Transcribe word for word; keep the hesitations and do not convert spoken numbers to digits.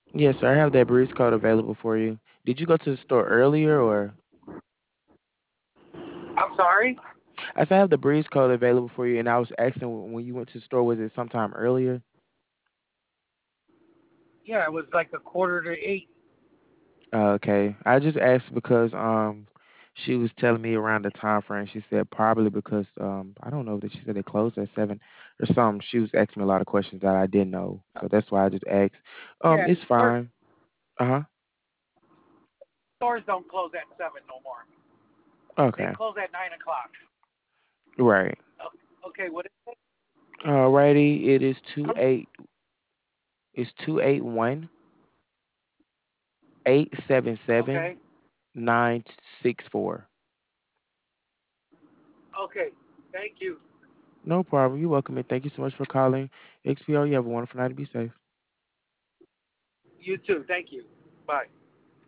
Yes, sir. I have that breeze code available for you. Did you go to the store earlier or? I'm sorry. I said I have the breeze code available for you, and I was asking when you went to the store, was it sometime earlier? Yeah, it was like a quarter to eight. Uh, okay. I just asked because um she was telling me around the time frame. She said probably because um I don't know that she said they closed at seven or something. She was asking me a lot of questions that I didn't know, so that's why I just asked. Um, Yeah, it's stores fine. Uh huh. stores don't close at seven no more. They Okay. close at nine o'clock. Right. Okay, what is it? Alrighty. It is two eight. It's two eight one eight seven seven Okay, nine six four. okay. Thank you. No problem. You're welcome, and thank you so much for calling X P O. You have a wonderful night and be safe. You too. Thank you. Bye.